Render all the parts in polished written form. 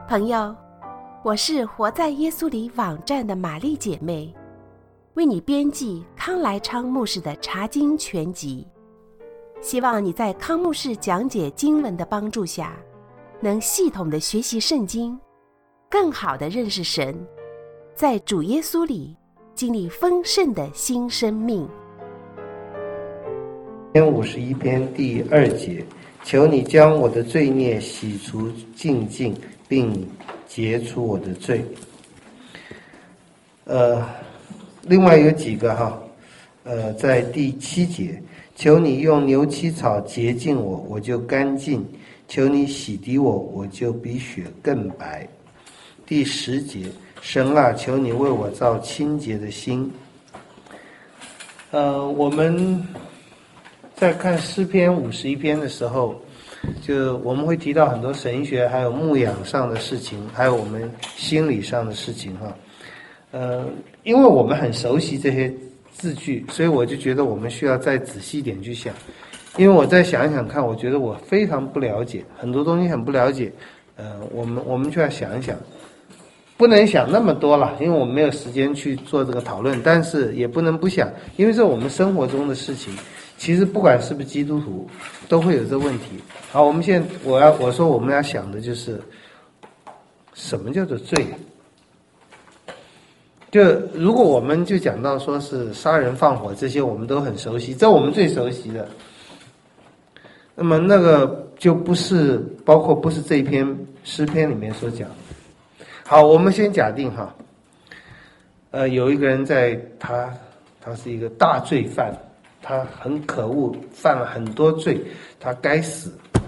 朋友，我是活在耶稣里网站的玛丽姐妹，为你编辑康来昌牧师的查经全集，希望你在康牧师讲解经文的帮助下，能系统的学习圣经，更好的认识神，在主耶稣里经历丰盛的新生命。 51篇第2节，求你将我的罪孽洗除净尽，并结除我的罪。另外有几个在第7节，求你用牛膝草洁净我，我就干净；求你洗涤我，我就比雪更白。第10节，神啊，求你为我造清洁的心。我们在看诗篇51篇的时候，就我们会提到很多神学还有牧养上的事情，还有我们心理上的事情因为我们很熟悉这些字句，所以我就觉得我们需要再仔细一点去想。因为我再想一想看，我觉得我非常不了解，很多东西很不了解。我们就要想一想，不能想那么多了，因为我们没有时间去做这个讨论，但是也不能不想，因为这是我们生活中的事情。其实不管是不是基督徒，都会有这问题。好，我们现在我说我们要想的就是什么叫做罪。就如果我们就讲到说是杀人放火这些，我们都很熟悉，这我们最熟悉的。那么那个就不是包括不是这一篇诗篇里面所讲的。好，我们先假定有一个人他是一个大罪犯，他很可恶，犯了很多罪，他该死。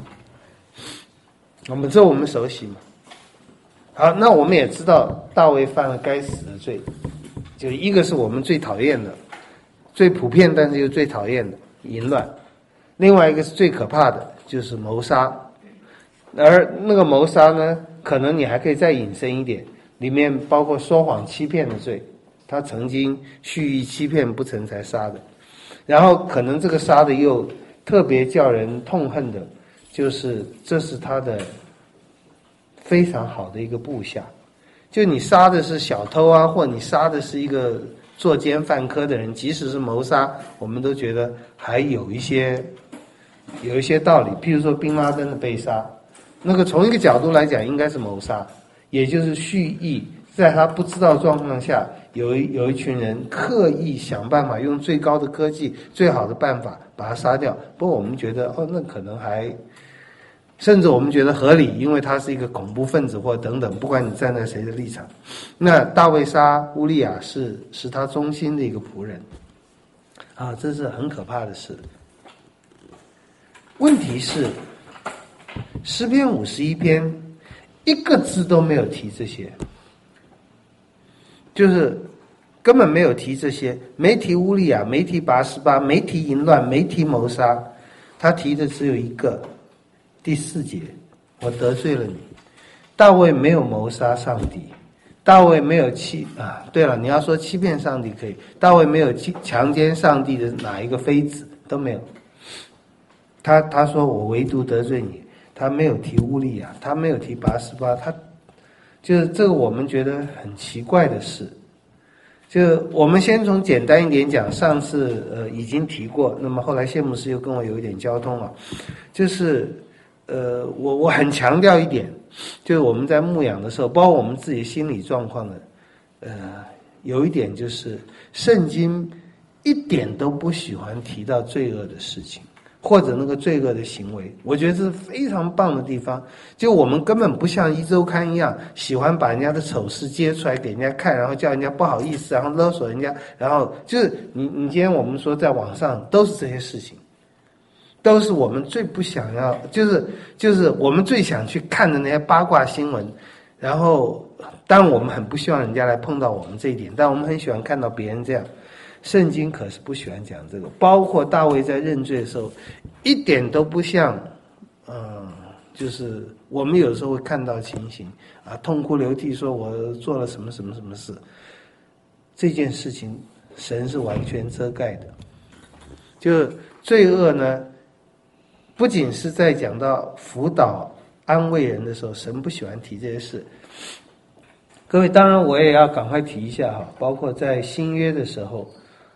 我们熟悉嘛。好，那我们也知道大卫犯了该死的罪，就一个是我们最讨厌的，最普遍但是又最讨厌的淫乱，另外一个是最可怕的，就是谋杀。而那个谋杀呢，可能你还可以再引申一点，里面包括说谎欺骗的罪，他曾经蓄意欺骗不成才杀的。然后可能这个杀的又特别叫人痛恨的，就是这是他的非常好的一个部下，就你杀的是小偷啊，或你杀的是一个作奸犯科的人，即使是谋杀，我们都觉得还有一些道理。譬如说宾拉登的被杀，那个从一个角度来讲应该是谋杀，也就是蓄意在他不知道状况下，有一群人刻意想办法用最高的科技、最好的办法把他杀掉。不过我们觉得那可能甚至我们觉得合理，因为他是一个恐怖分子或等等，不管你站在谁的立场。那大卫杀乌利亚是他忠心的一个仆人这是很可怕的事。问题是诗篇51篇一个字都没有提这些，就是根本没有提这些，没提乌利亚，没提拔示巴，没提淫乱，没提谋杀，他提的只有一个，第4节，我得罪了你。大卫没有谋杀上帝，大卫没有对了，你要说欺骗上帝可以，大卫没有强奸上帝的哪一个妃子都没有。他说我唯独得罪你，他没有提乌利亚，他没有提拔示巴，他就是这个我们觉得很奇怪的事。就我们先从简单一点讲，上次已经提过，那么后来谢牧师又跟我有一点交通了，就是我很强调一点，就是我们在牧养的时候，包括我们自己心理状况的，有一点就是圣经一点都不喜欢提到罪恶的事情，或者那个罪恶的行为，我觉得这是非常棒的地方。就我们根本不像一周刊一样，喜欢把人家的丑事揭出来给人家看，然后叫人家不好意思，然后勒索人家，然后就是你今天我们说在网上都是这些事情，都是我们最不想要，就是我们最想去看的那些八卦新闻。然后当然我们很不希望人家来碰到我们这一点，但我们很喜欢看到别人这样。圣经可是不喜欢讲这个，包括大卫在认罪的时候，一点都不像，就是我们有时候会看到情形痛哭流涕说我做了什么什么什么事，这件事情神是完全遮盖的。就罪恶呢，不仅是在讲到辅导安慰人的时候，神不喜欢提这些事。各位，当然我也要赶快提一下哈，包括在新约的时候，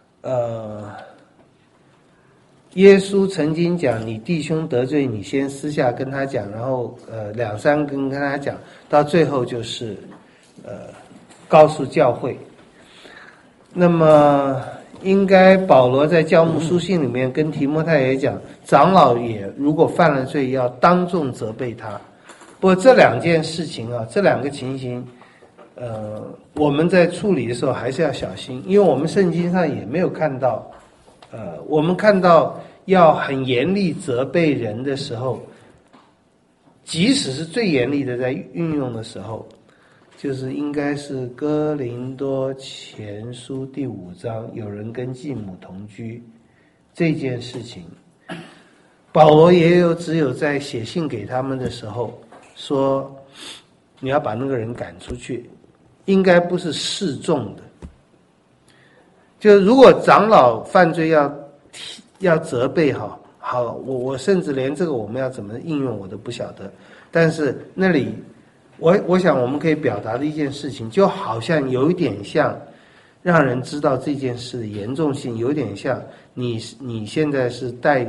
耶稣曾经讲，你弟兄得罪你，先私下跟他讲，然后2、3个人跟他讲，到最后就是告诉教会。那么应该保罗在教牧书信里面跟提摩太也讲，长老也如果犯了罪，要当众责备他。不过这2件事情啊，这2个情形，我们在处理的时候还是要小心，因为我们圣经上也没有看到，我们看到要很严厉责备人的时候，即使是最严厉的在运用的时候，就是应该是哥林多前书第5章，有人跟继母同居这件事情，保罗也只有在写信给他们的时候说，你要把那个人赶出去，应该不是示众的。就如果长老犯罪要责备好，我甚至连这个我们要怎么应用我都不晓得，但是那里我想我们可以表达的一件事情，就好像有一点像让人知道这件事的严重性，有点像你现在是带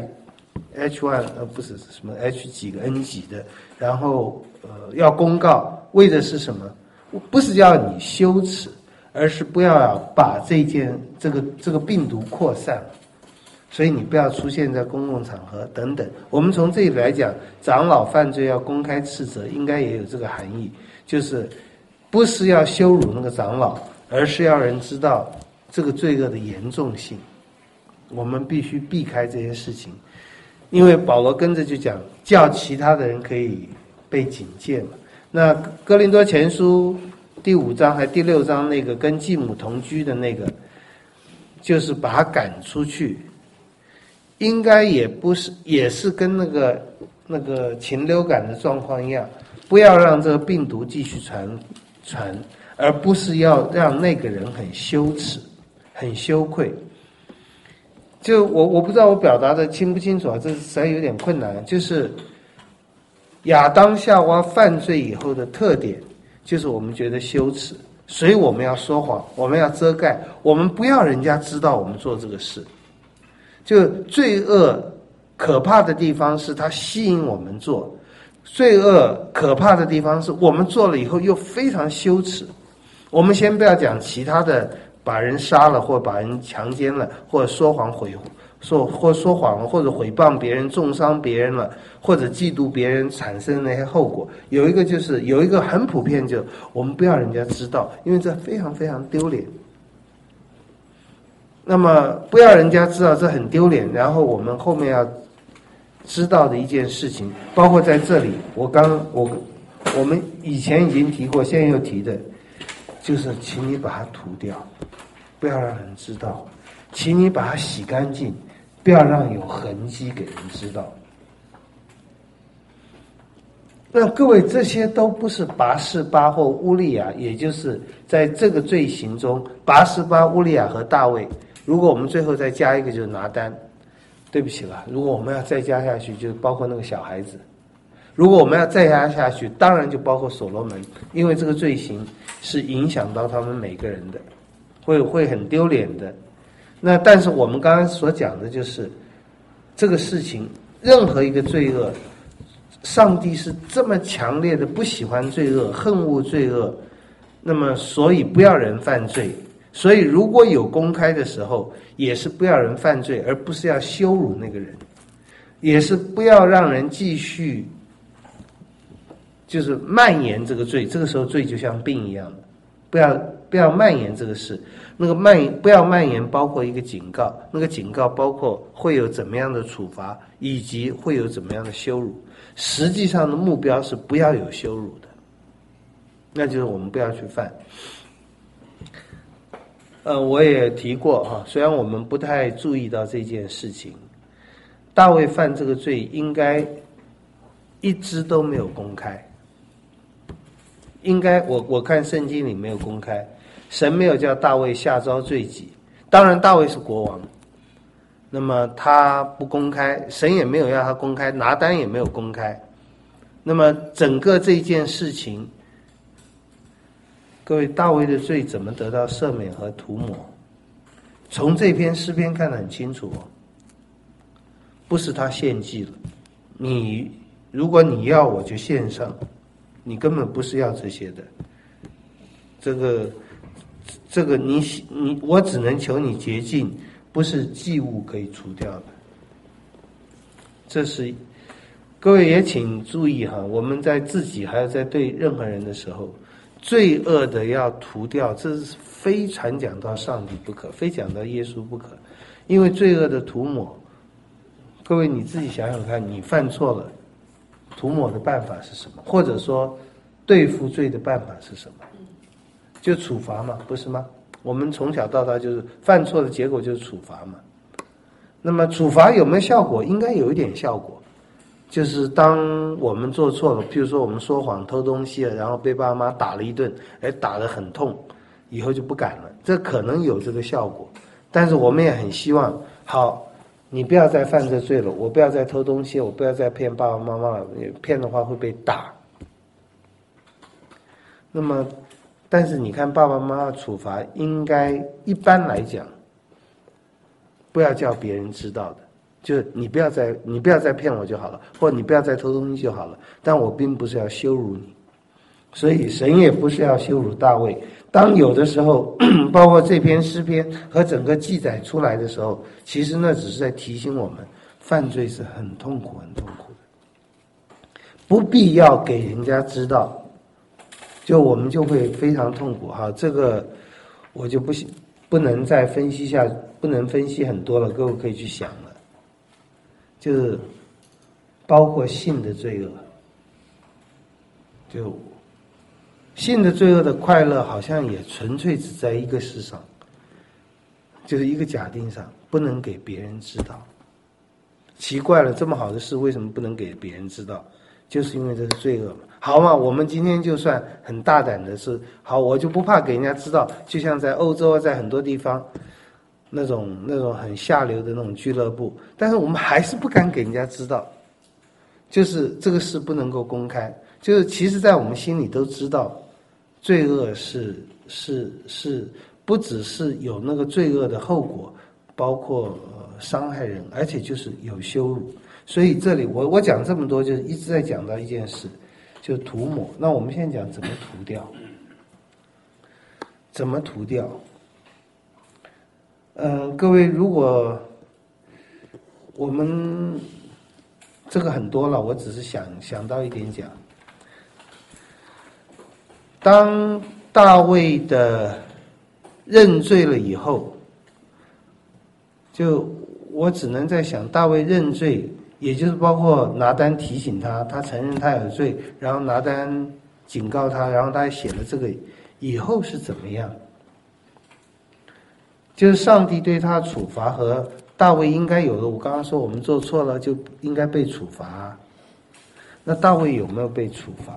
H1 不是什么 H 几个 N 几的，然后要公告，为的是什么？不是要你羞耻，而是不要把这个病毒扩散，所以你不要出现在公共场合等等。我们从这里来讲，长老犯罪要公开斥责，应该也有这个含义，就是不是要羞辱那个长老，而是要人知道这个罪恶的严重性。我们必须避开这些事情，因为保罗跟着就讲，叫其他的人可以被警戒嘛。那哥林多前书第5章还第6章那个跟继母同居的那个，就是把他赶出去，应该也是跟那个禽流感的状况一样，不要让这个病毒继续传，而不是要让那个人很羞耻、很羞愧。就我不知道我表达的清不清楚啊，这实在有点困难。就是亚当夏娃犯罪以后的特点，就是我们觉得羞耻，所以我们要说谎，我们要遮盖，我们不要人家知道我们做这个事。就罪恶可怕的地方是它吸引我们做，罪恶可怕的地方是我们做了以后又非常羞耻。我们先不要讲其他的，把人杀了，或把人强奸了，或者说谎说谎了，或者诽谤别人、重伤别人了，或者嫉妒别人产生的那些后果。有一个很普遍，就我们不要人家知道，因为这非常非常丢脸。那么不要人家知道，这很丢脸。然后我们后面要知道的一件事情，包括在这里，我们以前已经提过，现在又提的，就是请你把它涂掉，不要让人知道，请你把它洗干净，不要让有痕迹给人知道。那各位，这些都不是拔示巴或乌利亚，也就是在这个罪行中，拔示巴、乌利亚和大卫。如果我们最后再加一个，就是拿单，对不起了。如果我们要再加下去，就包括那个小孩子。如果我们要再加下去，当然就包括所罗门，因为这个罪行是影响到他们每个人的，会很丢脸的。那但是我们刚刚所讲的就是这个事情，任何一个罪恶，上帝是这么强烈的不喜欢罪恶，恨恶罪恶，那么所以不要人犯罪。所以如果有公开的时候，也是不要人犯罪，而不是要羞辱那个人，也是不要让人继续就是蔓延这个罪。这个时候罪就像病一样的，不要蔓延这个事。那个不要蔓延，包括一个警告，那个警告包括会有怎么样的处罚，以及会有怎么样的羞辱。实际上的目标是不要有羞辱的，那就是我们不要去犯。我也提过哈，虽然我们不太注意到这件事情，大卫犯这个罪应该一直都没有公开，应该我看圣经里没有公开，神没有叫大卫下诏罪己。当然大卫是国王，那么他不公开，神也没有要他公开，拿单也没有公开， 那么整个这件事情，各位，大卫的罪怎么得到赦免和涂抹？从这篇诗篇看得很清楚哦，不是他献祭了，如果你要我就献上，你根本不是要这些的。这个我只能求你洁净，不是祭物可以除掉的。这是各位也请注意哈，我们在自己还有在对任何人的时候，罪恶的要除掉，这是非传讲到上帝不可，非讲到耶稣不可。因为罪恶的涂抹，各位你自己想想看，你犯错了，涂抹的办法是什么？或者说对付罪的办法是什么？就处罚嘛，不是吗？我们从小到大就是犯错的结果就是处罚嘛。那么处罚有没有效果？应该有一点效果。就是当我们做错了，譬如说我们说谎偷东西了，然后被爸妈打了一顿，打得很痛，以后就不敢了，这可能有这个效果。但是我们也很希望，好，你不要再犯这罪了，我不要再偷东西，我不要再骗爸爸妈妈了，骗的话会被打。那么但是你看爸爸妈妈的处罚，应该一般来讲不要叫别人知道的，就是你不要再骗我就好了，或者你不要再偷东西就好了，但我并不是要羞辱你。所以神也不是要羞辱大卫。当有的时候包括这篇诗篇和整个记载出来的时候，其实那只是在提醒我们，犯罪是很痛苦很痛苦的，不必要给人家知道，就我们就会非常痛苦。好，这个我就不能再分析下，不能分析很多了，各位可以去想了。就是包括性的罪恶，就性的罪恶的快乐好像也纯粹只在一个事上，就是一个假定上，不能给别人知道。奇怪了，这么好的事为什么不能给别人知道？就是因为这是罪恶嘛。好嘛，我们今天就算很大胆的是，好，我就不怕给人家知道，就像在欧洲，在很多地方那种很下流的那种俱乐部，但是我们还是不敢给人家知道，就是这个事不能够公开，就是其实在我们心里都知道，罪恶是不只是有那个罪恶的后果，包括伤害人，而且就是有羞辱。所以这里我讲这么多，就是一直在讲到一件事，就是涂抹。那我们现在讲怎么涂掉，怎么涂掉。各位，如果我们这个很多了，我只是想到一点讲。当大卫的认罪了以后，就我只能在想，大卫认罪，也就是包括拿单提醒他，他承认他有罪，然后拿单警告他，然后他还写了这个，以后是怎么样？就是上帝对他的处罚和大卫应该有的，我刚刚说我们做错了就应该被处罚，那大卫有没有被处罚？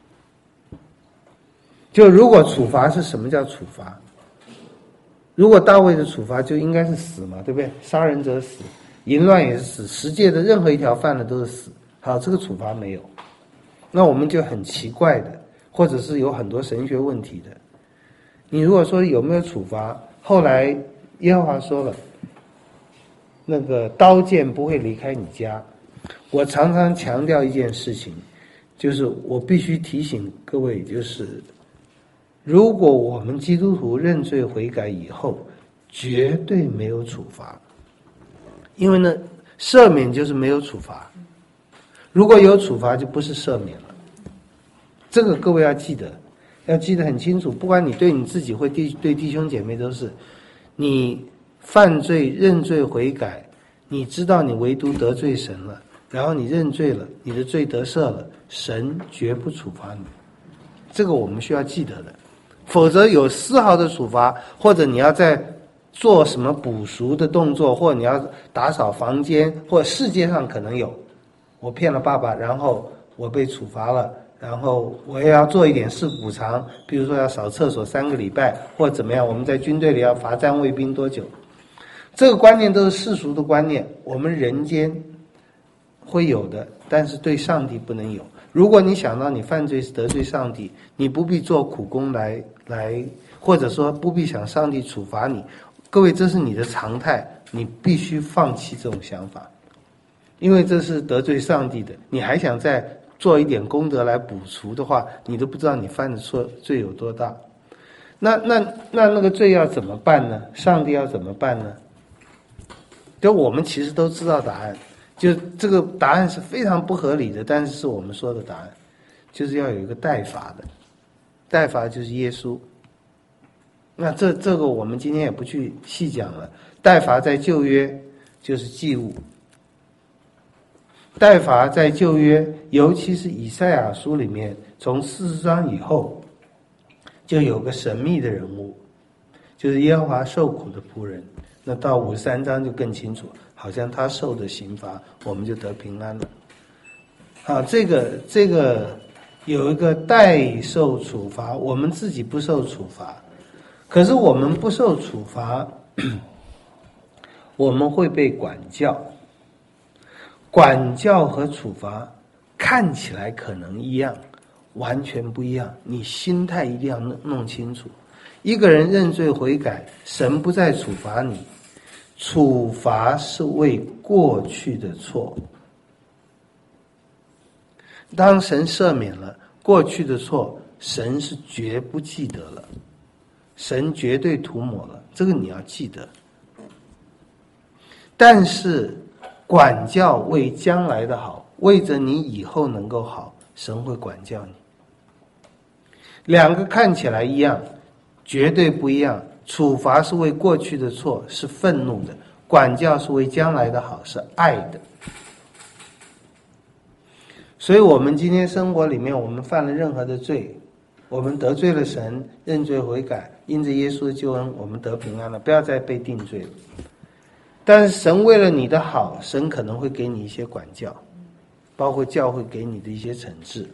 就如果处罚是什么叫处罚？如果大卫的处罚就应该是死嘛，对不对？杀人者死，淫乱也是死，十诫的任何一条犯了都是死。好，这个处罚没有，那我们就很奇怪的，或者是有很多神学问题的。你如果说有没有处罚，后来耶和华说了，那个刀剑不会离开你家。我常常强调一件事情，就是我必须提醒各位，就是如果我们基督徒认罪悔改以后，绝对没有处罚，因为呢，赦免就是没有处罚，如果有处罚就不是赦免了。这个各位要记得很清楚，不管你对你自己或对弟兄姐妹都是，你犯罪认罪悔改，你知道你唯独得罪神了，然后你认罪了，你的罪得赦了，神绝不处罚你，这个我们需要记得的。否则有丝毫的处罚，或者你要在做什么补赎的动作，或者你要打扫房间，或者世界上可能有，我骗了爸爸，然后我被处罚了，然后我也要做一点事补偿，比如说要扫厕所3个礼拜，或者怎么样，我们在军队里要罚站卫兵多久，这个观念都是世俗的观念，我们人间会有的，但是对上帝不能有。 如果你想到你犯罪是得罪上帝，你不必做苦工来，或者说不必想上帝处罚你。各位，这是你的常态，你必须放弃这种想法，因为这是得罪上帝的。你还想再做一点功德来补除的话，你都不知道你犯的错罪有多大。那个罪要怎么办呢？上帝要怎么办呢？就我们其实都知道答案，就这个答案是非常不合理的，但是是我们说的答案，就是要有一个代罚的，代罚就是耶稣。那这个我们今天也不去细讲了。代罚在旧约就是祭物，代罚在旧约，尤其是以赛亚书里面，从40章以后，就有个神秘的人物，就是耶和华受苦的仆人。那到53章就更清楚，好像他受的刑罚，我们就得平安了。好，这个有一个代受处罚，我们自己不受处罚，可是我们不受处罚，我们会被管教。管教和处罚看起来可能一样，完全不一样。你心态一定要弄清楚。一个人认罪悔改，神不再处罚你，处罚是为过去的错。当神赦免了过去的错，神是绝不记得了，神绝对涂抹了，这个你要记得。但是管教为将来的好，为着你以后能够好，神会管教你。两个看起来一样，绝对不一样。处罚是为过去的错，是愤怒的；管教是为将来的好，是爱的。所以我们今天生活里面，我们犯了任何的罪，我们得罪了神，认罪悔改，因着耶稣的救恩，我们得平安了，不要再被定罪了。但是神为了你的好，神可能会给你一些管教，包括教会给你的一些惩治，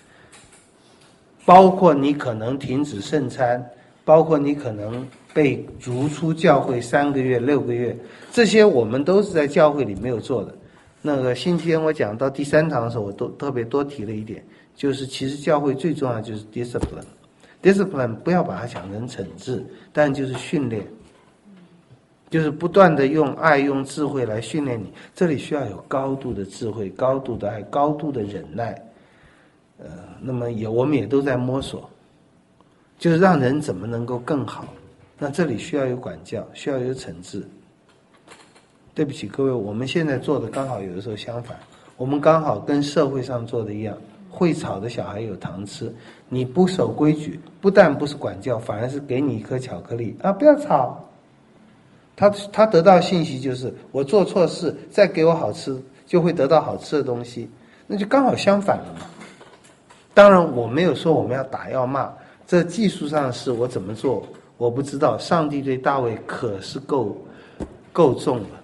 包括你可能停止圣餐，包括你可能被逐出教会3个月、6个月，这些我们都是在教会里没有做的。那个星期天我讲到第3堂的时候，我都特别多提了一点，就是其实教会最重要的就是 discipline 不要把它想成惩治，但就是训练，就是不断的用爱用智慧来训练你。这里需要有高度的智慧、高度的爱、高度的忍耐。那么我们也都在摸索，就是让人怎么能够更好。那这里需要有管教，需要有惩治。对不起各位，我们现在做的刚好有的时候相反，我们刚好跟社会上做的一样，会吵的小孩有糖吃，你不守规矩，不但不是管教，反而是给你一颗巧克力啊，不要吵。他得到信息就是我做错事，再给我好吃，就会得到好吃的东西，那就刚好相反了嘛。当然我没有说我们要打要骂，这技术上的事我怎么做我不知道，上帝对大卫可是够重了。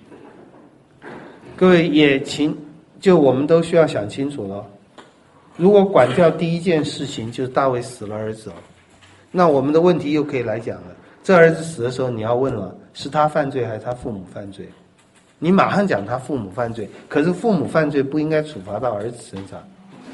各位就我们都需要想清楚了。如果管教第一件事情就是大卫死了儿子，那我们的问题又可以来讲了。这儿子死的时候，你要问了，是他犯罪还是他父母犯罪？你马上讲他父母犯罪，可是父母犯罪不应该处罚到儿子身上，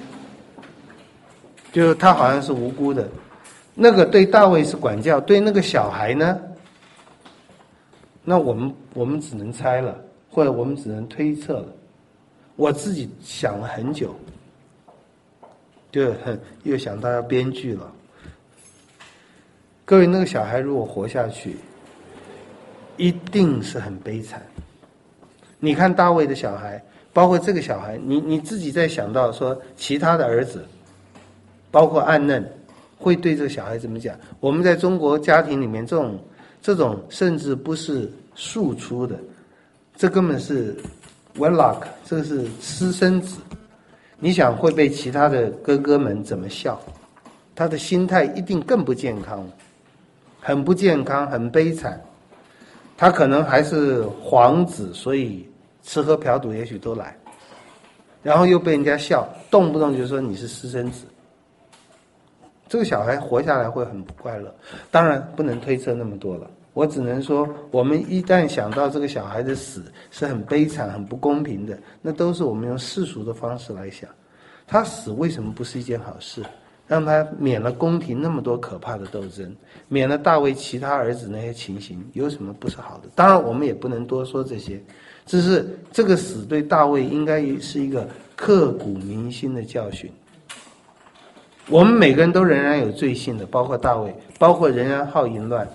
就是他好像是无辜的。那个对大卫是管教，对那个小孩呢？那我们只能猜了，或者我们只能推测了。我自己想了很久，就又想到要编剧了。各位，那个小孩如果活下去，一定是很悲惨。你看大卫的小孩，包括这个小孩，你自己在想到说其他的儿子，包括暗嫩，会对这个小孩怎么讲？我们在中国家庭里面，这种甚至不是庶出的，这根本是 wedlock， 这是私生子。你想会被其他的哥哥们怎么笑？他的心态一定更不健康，很不健康，很悲惨。他可能还是皇子，所以吃喝嫖赌也许都来，然后又被人家笑，动不动就说你是私生子。这个小孩活下来会很不快乐。当然不能推测那么多了，我只能说我们一旦想到这个小孩的死是很悲惨很不公平的，那都是我们用世俗的方式来想。 他死为什么不是一件好事？让他免了宫廷那么多可怕的斗争，免了大卫其他儿子那些情形，有什么不是好的？当然我们也不能多说这些，只是这个死对大卫应该是一个刻骨铭心的教训。我们每个人都仍然有罪性的，包括大卫，包括仍然好淫乱，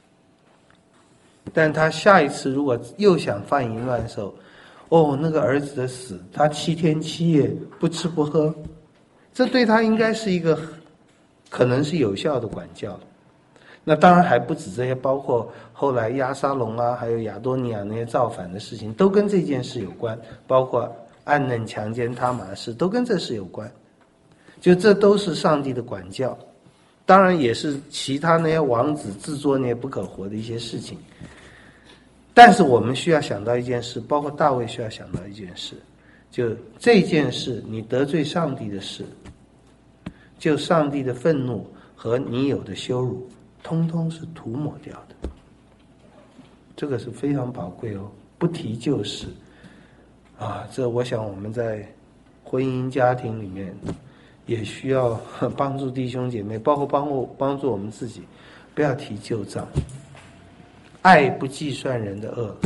但他下一次如果又想犯淫乱的时候，那个儿子的死，他7天7夜不吃不喝，这对他应该是一个可能是有效的管教。那当然还不止这些，包括后来押沙龙啊，还有亚多尼亚那些造反的事情，都跟这件事有关，包括暗嫩强奸他玛的事，都跟这事有关。就这都是上帝的管教，当然也是其他那些王子制作那些不可活的一些事情。但是我们需要想到一件事，包括大卫需要想到一件事，就这件事你得罪上帝的事，就上帝的愤怒和你有的羞辱通通是涂抹掉的。这个是非常宝贵哦，不提旧事啊，这我想我们在婚姻家庭里面也需要帮助弟兄姐妹，包括帮助我们自己，不要提旧账。爱不计算人的恶。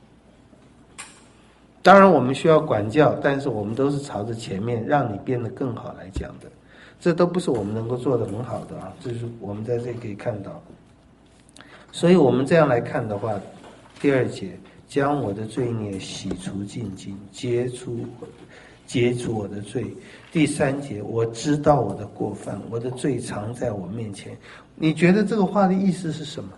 当然我们需要管教，但是我们都是朝着前面让你变得更好来讲的，这都不是我们能够做得很好的啊，这是我们在这里可以看到。所以我们这样来看的话，第2节，将我的罪孽洗除净尽，解除我的罪。第3节，我知道我的过犯，我的罪常在我面前。你觉得这个话的意思是什么？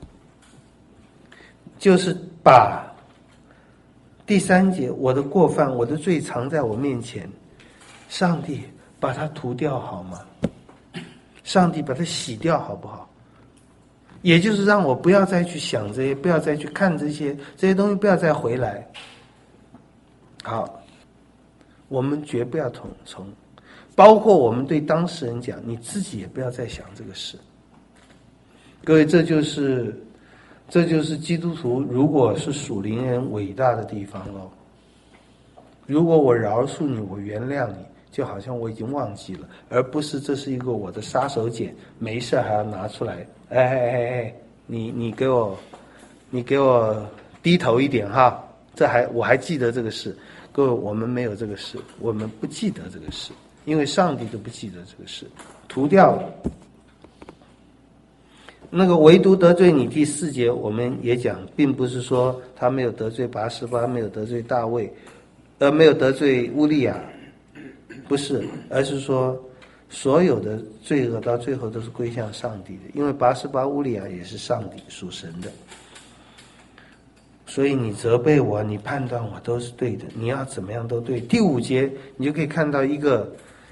就是把第3节，我的过犯，我的罪常在我面前，上帝把它涂掉好吗？上帝把它洗掉好不好？也就是让我不要再去想这些，不要再去看这些东西，不要再回来。好，我们绝不要从，包括我们对当事人讲，你自己也不要再想这个事。各位，这就是基督徒如果是属灵人伟大的地方咯。如果我饶恕你，我原谅你，就好像我已经忘记了，而不是这是一个我的杀手锏，没事还要拿出来。你给我低头一点哈，我还记得这个事。各位，我们没有这个事，我们不记得这个事，因为上帝都不记得这个事，涂掉了。那个唯独得罪你第4节，我们也讲，并不是说他没有得罪拔示巴，没有得罪大卫，没有得罪乌利亚，不是，而是说所有的罪恶到最后都是归向上帝的，因为拔示巴、乌利亚也是上帝属神的，所以你责备我，你判断我都是对的，你要怎么样都对。第5节你就可以看到一个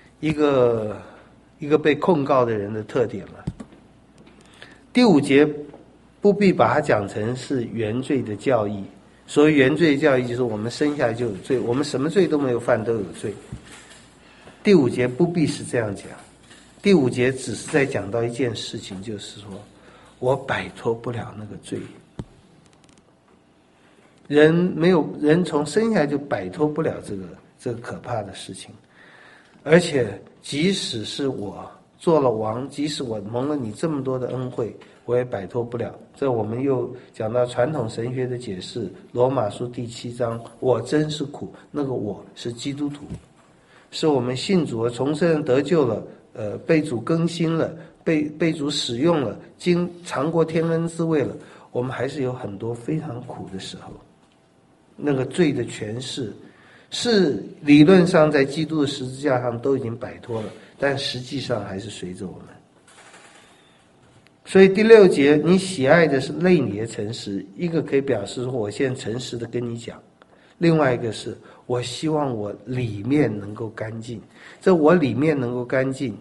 被控告的人的特点了。第5节不必把它讲成是原罪的教义，所谓原罪的教义就是我们生下来就有罪，我们什么罪都没有犯都有罪。第5节不必是这样讲，第5节只是在讲到一件事情，就是说我摆脱不了那个罪。人从生下来就摆脱不了这个可怕的事情，而且即使是我做了王，即使我蒙了你这么多的恩惠，我也摆脱不了。这我们又讲到传统神学的解释，罗马书第7章，我真是苦，那个我是基督徒，是我们信主了，重生得救了，被主更新了，被主使用了，经尝过天恩滋味了，我们还是有很多非常苦的时候。那个罪的权势是理论上在基督的十字架上都已经摆脱了，但实际上还是随着我们。所以第6节，你喜爱的是内里的诚实，一个可以表示说我现在诚实的跟你讲，另外一个是我希望我里面能够干净。这我里面能够干净，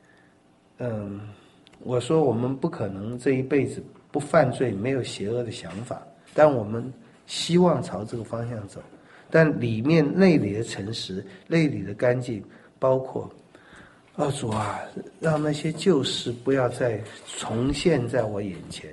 我说我们不可能这一辈子不犯罪，没有邪恶的想法，但我们希望朝这个方向走。但里面内里的诚实，内里的干净，包括主啊，让那些旧事不要再重现在我眼前。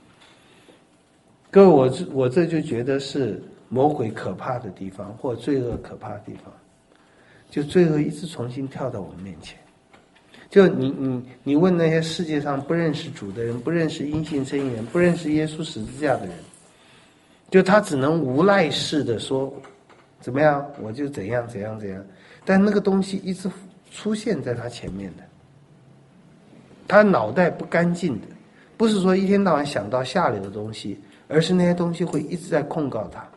各位，我这就觉得是魔鬼可怕的地方，或罪恶可怕的地方， 就罪恶一直重新跳到我们面前。就你问那些世界上不认识主的人，不认识因信称义人，不认识耶稣十字架的人，就他只能无赖式的说怎么样我就怎样怎样怎样，但那个东西一直出现在他前面的，他脑袋不干净的，不是说一天到晚想到下流的东西，而是那些东西会一直在控告他。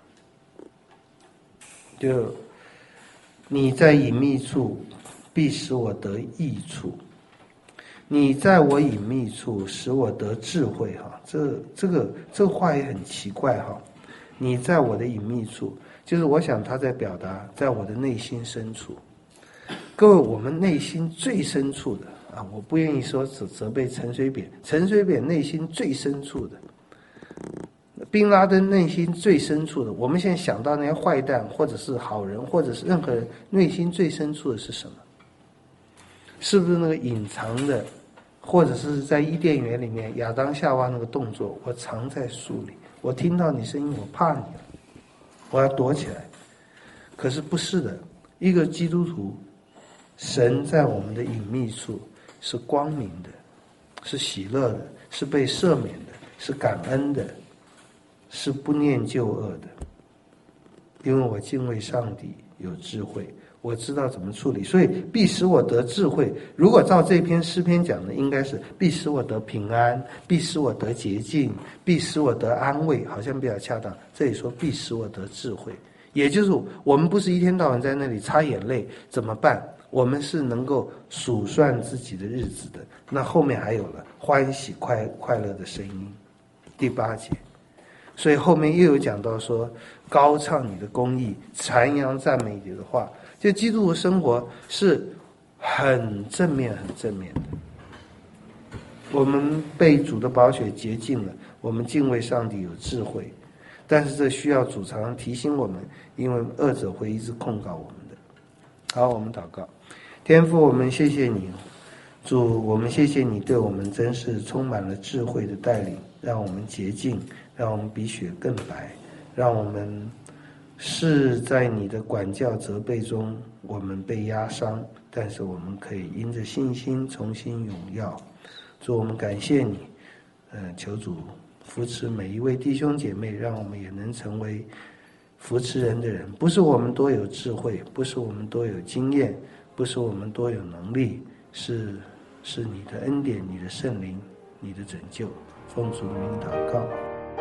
就你在隐秘处必使我得益处，你在我隐秘处使我得智慧。这个话也很奇怪哈。你在我的隐秘处，就是我想他在表达在我的内心深处。各位，我们内心最深处的啊，我不愿意说责备陈水扁内心最深处的，宾拉登内心最深处的，我们现在想到那些坏蛋或者是好人或者是任何人内心最深处的是什么？是不是那个隐藏的，或者是在伊甸园里面亚当夏娃那个动作，我藏在树里，我听到你声音，我怕你了，我要躲起来。可是不是的，一个基督徒，神在我们的隐秘处是光明的，是喜乐的，是被赦免的，是感恩的，是不念旧恶的。因为我敬畏上帝，有智慧，我知道怎么处理，所以必使我得智慧。如果照这篇诗篇讲的，应该是必使我得平安，必使我得洁净，必使我得安慰，好像比较恰当。这里说必使我得智慧，也就是我们不是一天到晚在那里擦眼泪，怎么办？我们是能够数算自己的日子的。那后面还有了欢喜快乐的声音，第8节。所以后面又有讲到说，高唱你的公义，传扬赞美你的话。就基督徒生活是很正面很正面的。我们被主的宝血洁净了，我们敬畏上帝，有智慧，但是这需要主常常提醒我们，因为恶者会一直控告我们的。好，我们祷告。天父，我们谢谢你，主，我们谢谢你对我们真是充满了智慧的带领，让我们洁净，让我们比雪更白，让我们是在你的管教责备中，我们被压伤，但是我们可以因着信心重新荣耀。主，我们感谢你，求主扶持每一位弟兄姐妹，让我们也能成为扶持人的人。不是我们多有智慧，不是我们多有经验，不是我们多有能力，是你的恩典，你的圣灵，你的拯救。奉主的名祷告。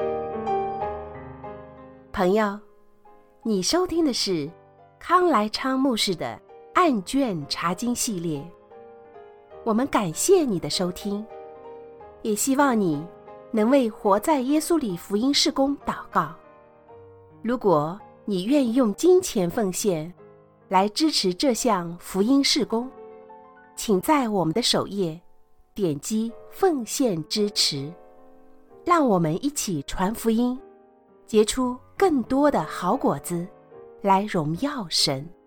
朋友，你收听的是康来昌牧师的案卷查经系列。我们感谢你的收听，也希望你能为活在耶稣里福音事工祷告。如果你愿意用金钱奉献来支持这项福音事工，请在我们的首页点击奉献支持，让我们一起传福音，结出更多的好果子，来荣耀神。